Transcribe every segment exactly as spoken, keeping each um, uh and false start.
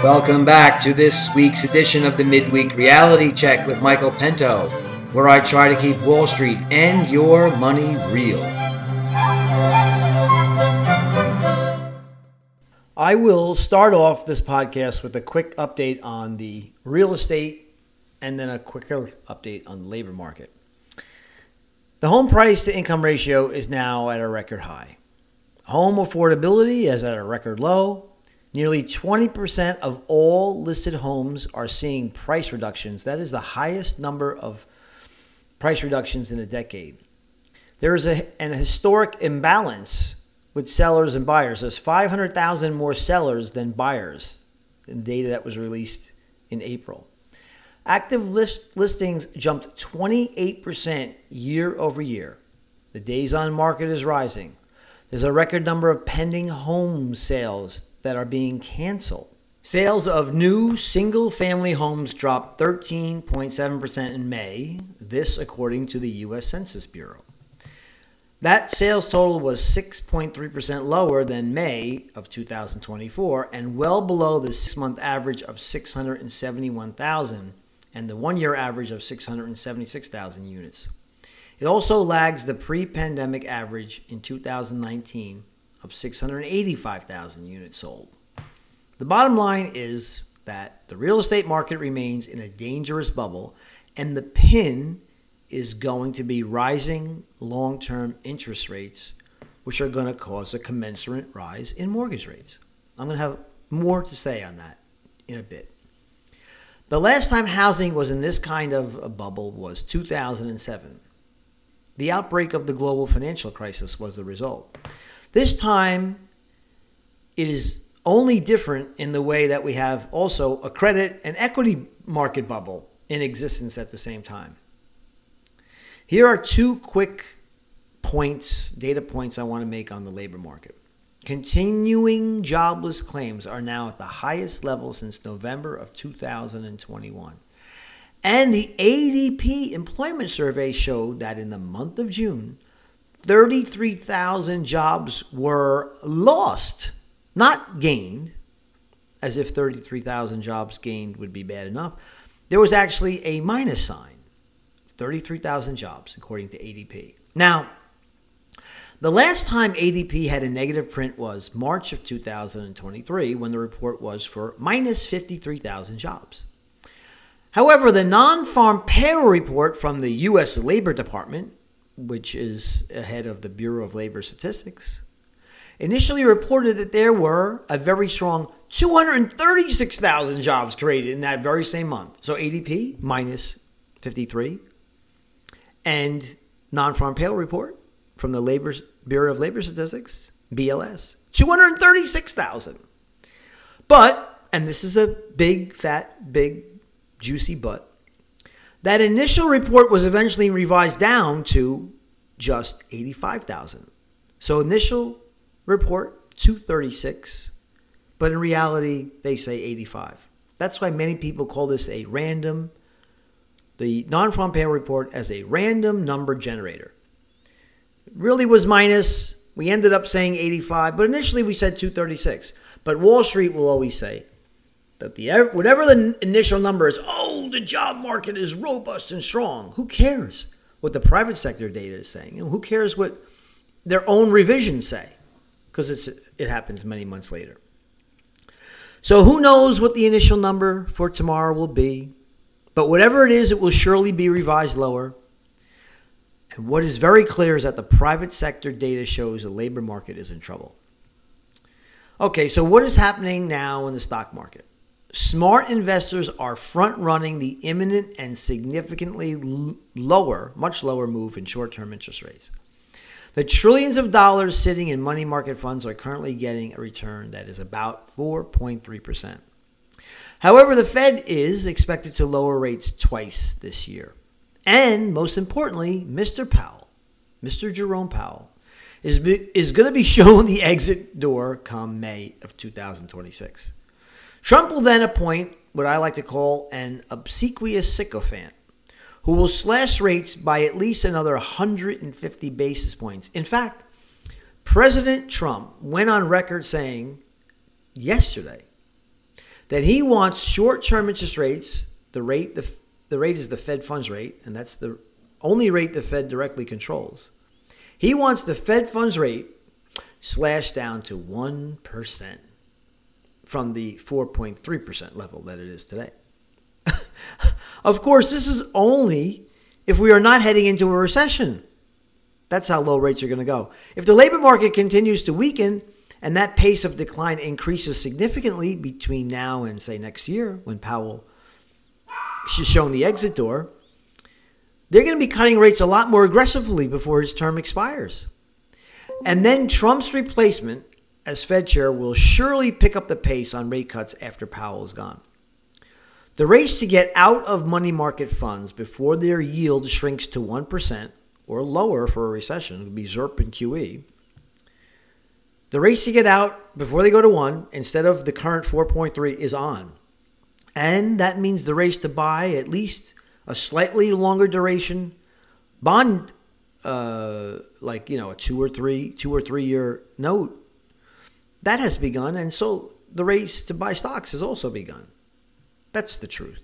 Welcome back to this week's edition of the Midweek Reality Check with Michael Pinto, where I try to keep Wall Street and your money real. I will start off this podcast with a quick update on the real estate and then a quicker update on the labor market. The home price to income ratio is now at a record high. Home affordability is at a record low. Nearly twenty percent of all listed homes are seeing price reductions. That is the highest number of price reductions in a decade. There is a, an historic imbalance with sellers and buyers. There's five hundred thousand more sellers than buyers in data that was released in April. Active list, listings jumped twenty-eight percent year over year. The days on market is rising. There's a record number of pending home sales that are being canceled. Sales of new single-family homes dropped thirteen point seven percent in May, this according to the U S Census Bureau. That sales total was six point three percent lower than May of two thousand twenty-four and well below the six-month average of six hundred seventy-one thousand and the one-year average of six hundred seventy-six thousand units. It also lags the pre-pandemic average in two thousand nineteen of six hundred eighty-five thousand units sold. The bottom line is that the real estate market remains in a dangerous bubble, and the pin is going to be rising long-term interest rates, which are going to cause a commensurate rise in mortgage rates. I'm going to have more to say on that in a bit. The last time housing was in this kind of a bubble was two thousand seven. The outbreak of the global financial crisis was the result. This time, it is only different in the way that we have also a credit and equity market bubble in existence at the same time. Here are two quick points, data points I want to make on the labor market. Continuing jobless claims are now at the highest level since November of two thousand twenty-one. And the A D P employment survey showed that in the month of June, thirty-three thousand jobs were lost, not gained, as if thirty-three thousand jobs gained would be bad enough. There was actually a minus sign, thirty-three thousand jobs, according to A D P. Now, the last time A D P had a negative print was March of two thousand twenty-three, when the report was for minus fifty-three thousand jobs. However, the non-farm payroll report from the U S Labor Department, which is ahead of the Bureau of Labor Statistics, initially reported that there were a very strong two hundred thirty-six thousand jobs created in that very same month. So A D P minus fifty-three, and non-farm payroll report from the Labor Bureau of Labor Statistics, B L S, two hundred thirty-six thousand. But, and this is a big, fat, big, juicy but, that initial report was eventually revised down to just eighty-five thousand. So initial report, two hundred thirty-six, but in reality, they say eighty-five. That's why many people call this a random, the non-farm payroll report as a random number generator. It really was minus. We ended up saying eighty-five, but initially we said two hundred thirty-six. But Wall Street will always say that the whatever the initial number is, oh, the job market is robust and strong. Who cares what the private sector data is saying? And who cares what their own revisions say? Because it's it happens many months later. So who knows what the initial number for tomorrow will be? But whatever it is, it will surely be revised lower. And what is very clear is that the private sector data shows the labor market is in trouble. Okay, so what is happening now in the stock market? Smart investors are front-running the imminent and significantly l- lower, much lower move in short-term interest rates. The trillions of dollars sitting in money market funds are currently getting a return that is about four point three percent. However, the Fed is expected to lower rates twice this year. And most importantly, Mister Powell, Mister Jerome Powell, is, is going to be shown the exit door come May of two thousand twenty-six. Trump will then appoint what I like to call an obsequious sycophant who will slash rates by at least another one hundred fifty basis points. In fact, President Trump went on record saying yesterday that he wants short-term interest rates, the rate the, the rate is the Fed funds rate, and that's the only rate the Fed directly controls. He wants the Fed funds rate slashed down to one percent from the four point three percent level that it is today. Of course, this is only if we are not heading into a recession. That's how low rates are going to go. If the labor market continues to weaken and that pace of decline increases significantly between now and, say, next year, when Powell is shown the exit door, they're going to be cutting rates a lot more aggressively before his term expires. And then Trump's replacement as Fed chair will surely pick up the pace on rate cuts after Powell is gone. The race to get out of money market funds before their yield shrinks to one percent or lower for a recession would be Z E R P and Q E. The race to get out before they go to one instead of the current four point three is on. And that means the race to buy at least a slightly longer duration bond, uh, like, you know, a two or three, two or three year note, that has begun. And so the race to buy stocks has also begun. That's the truth.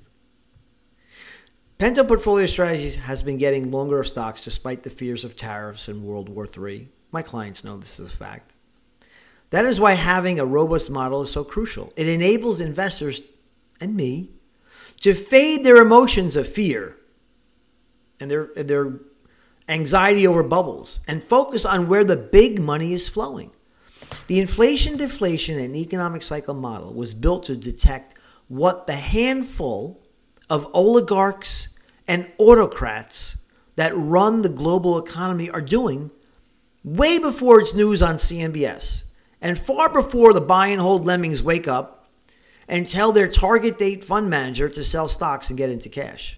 Pento Portfolio Strategies has been getting longer of stocks despite the fears of tariffs and World War Three. My clients know this is a fact. That is why having a robust model is so crucial. It enables investors and me to fade their emotions of fear and their, their anxiety over bubbles and focus on where the big money is flowing. The inflation, deflation, and economic cycle model was built to detect what the handful of oligarchs and autocrats that run the global economy are doing way before it's news on C N B S and far before the buy and hold lemmings wake up and tell their target date fund manager to sell stocks and get into cash.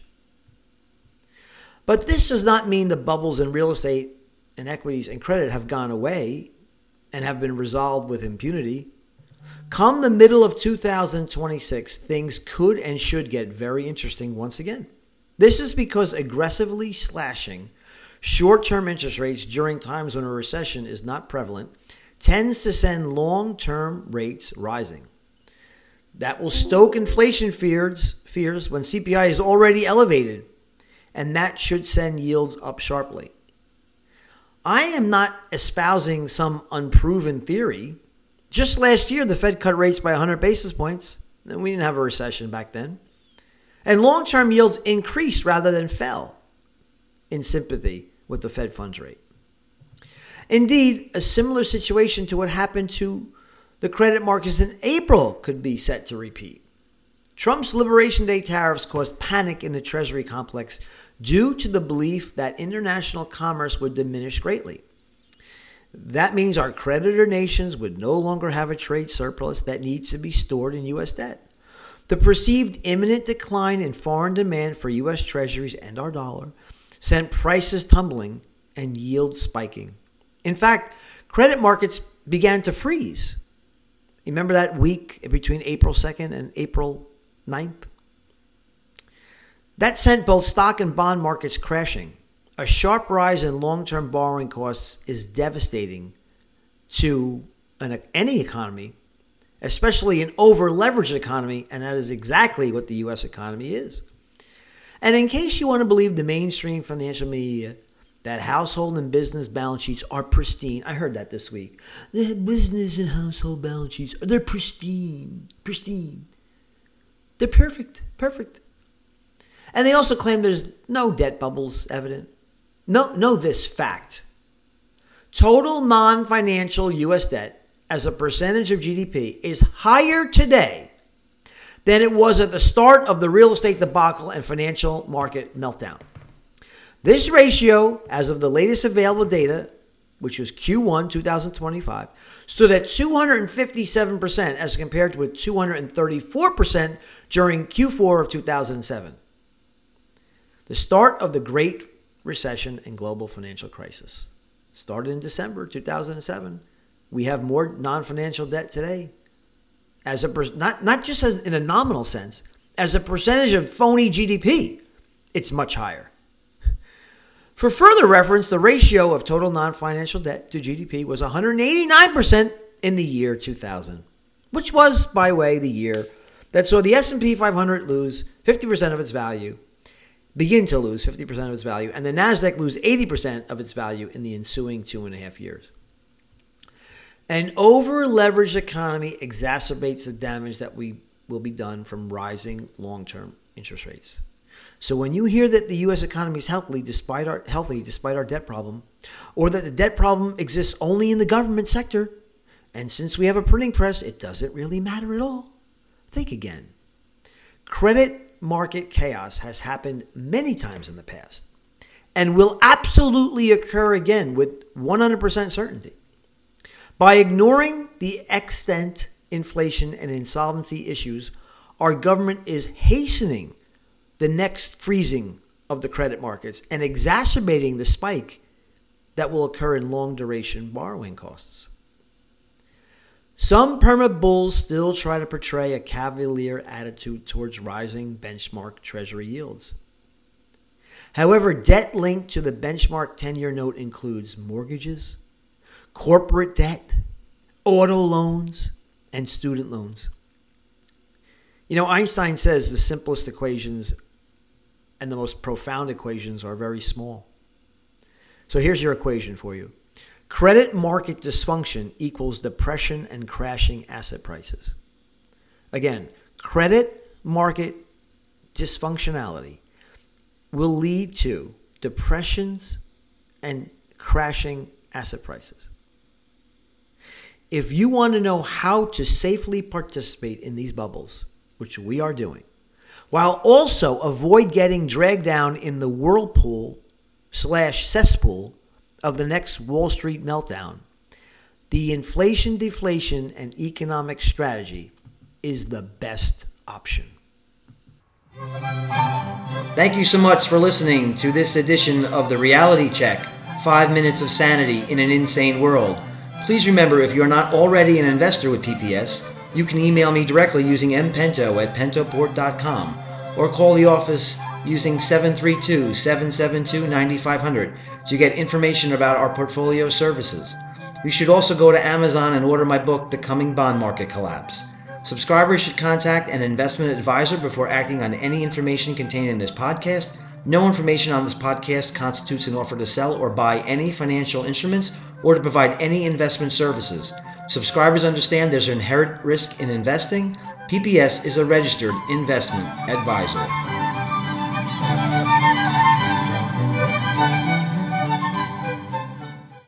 But this does not mean the bubbles in real estate and equities and credit have gone away and have been resolved with impunity. Come the middle of two thousand twenty-six, things could and should get very interesting once again. This is because aggressively slashing short-term interest rates during times when a recession is not prevalent tends to send long-term rates rising. That will stoke inflation fears, fears when C P I is already elevated, and that should send yields up sharply. I am not espousing some unproven theory. Just last year, the Fed cut rates by one hundred basis points, and we didn't have a recession back then. And long-term yields increased rather than fell in sympathy with the Fed funds rate. Indeed, a similar situation to what happened to the credit markets in April could be set to repeat. Trump's Liberation Day tariffs caused panic in the Treasury complex due to the belief that international commerce would diminish greatly. That means our creditor nations would no longer have a trade surplus that needs to be stored in U S debt. The perceived imminent decline in foreign demand for U S treasuries and our dollar sent prices tumbling and yields spiking. In fact, credit markets began to freeze. Remember that week between April second and April ninth? That sent both stock and bond markets crashing. A sharp rise in long-term borrowing costs is devastating to an, any economy, especially an over-leveraged economy, and that is exactly what the U S economy is. And in case you want to believe the mainstream financial media that household and business balance sheets are pristine, I heard that this week. The business and household balance sheets, they're pristine, pristine. They're perfect, perfect. And they also claim there's no debt bubbles evident. No, know this fact. Total non-financial U S debt as a percentage of G D P is higher today than it was at the start of the real estate debacle and financial market meltdown. This ratio, as of the latest available data, which was Q one twenty twenty-five, stood at two hundred fifty-seven percent as compared to two hundred thirty-four percent during Q four of two thousand seven. The start of the Great Recession and global financial crisis started in December two thousand seven. We have more non-financial debt today, as a per- not not just as in a nominal sense, as a percentage of phony G D P, it's much higher. For further reference, the ratio of total non-financial debt to G D P was one hundred eighty-nine percent in the year two thousand, which was, by the way, the year that saw the S and P five hundred lose fifty percent of its value, begin to lose fifty percent of its value, and the NASDAQ lose eighty percent of its value in the ensuing two and a half years. An over-leveraged economy exacerbates the damage that we will be done from rising long-term interest rates. So when you hear that the U S economy is healthy despite our healthy despite our debt problem, or that the debt problem exists only in the government sector, and since we have a printing press, it doesn't really matter at all, think again. Credit market chaos has happened many times in the past and will absolutely occur again with one hundred percent certainty. By ignoring the extant inflation and insolvency issues, our government is hastening the next freezing of the credit markets and exacerbating the spike that will occur in long-duration borrowing costs. Some perma bulls still try to portray a cavalier attitude towards rising benchmark treasury yields. However, debt linked to the benchmark ten-year note includes mortgages, corporate debt, auto loans, and student loans. You know, Einstein says the simplest equations and the most profound equations are very small. So here's your equation for you. Credit market dysfunction equals depression and crashing asset prices. Again, credit market dysfunctionality will lead to depressions and crashing asset prices. If you want to know how to safely participate in these bubbles, which we are doing, while also avoid getting dragged down in the whirlpool slash cesspool of the next Wall Street meltdown, the inflation, deflation, and economic strategy is the best option. Thank you so much for listening to this edition of the Reality Check, Five Minutes of Sanity in an Insane World. Please remember, if you're not already an investor with P P S, you can email me directly using m pento at pentoport dot com or call the office using seven three two, seven seven two, nine five zero zero to get information about our portfolio services. You should also go to Amazon and order my book, The Coming Bond Market Collapse. Subscribers should contact an investment advisor before acting on any information contained in this podcast. No information on this podcast constitutes an offer to sell or buy any financial instruments or to provide any investment services. Subscribers understand there's an inherent risk in investing. P P S is a registered investment advisor.